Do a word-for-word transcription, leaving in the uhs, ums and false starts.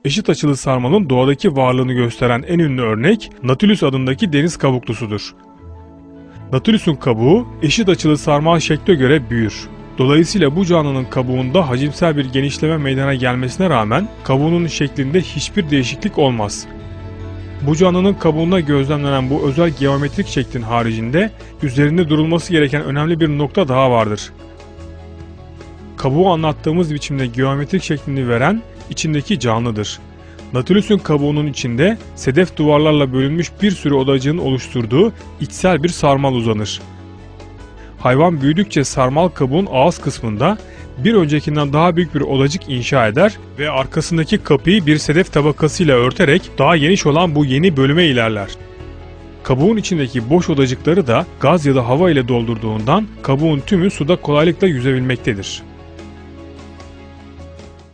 Eşit açılı sarmalın doğadaki varlığını gösteren en ünlü örnek Nautilus adındaki deniz kabuklusudur. Nautilus'un kabuğu eşit açılı sarmal şekle göre büyür. Dolayısıyla bu canlının kabuğunda hacimsel bir genişleme meydana gelmesine rağmen kabuğunun şeklinde hiçbir değişiklik olmaz. Bu canlının kabuğunda gözlemlenen bu özel geometrik şeklin haricinde üzerinde durulması gereken önemli bir nokta daha vardır. Kabuğu anlattığımız biçimde geometrik şeklini veren içindeki canlıdır. Nautilus'un kabuğunun içinde sedef duvarlarla bölünmüş bir sürü odacığın oluşturduğu içsel bir sarmal uzanır. Hayvan büyüdükçe sarmal kabuğun ağız kısmında bir öncekinden daha büyük bir odacık inşa eder ve arkasındaki kapıyı bir sedef tabakasıyla örterek daha geniş olan bu yeni bölüme ilerler. Kabuğun içindeki boş odacıkları da gaz ya da hava ile doldurduğundan kabuğun tümü suda kolaylıkla yüzebilmektedir.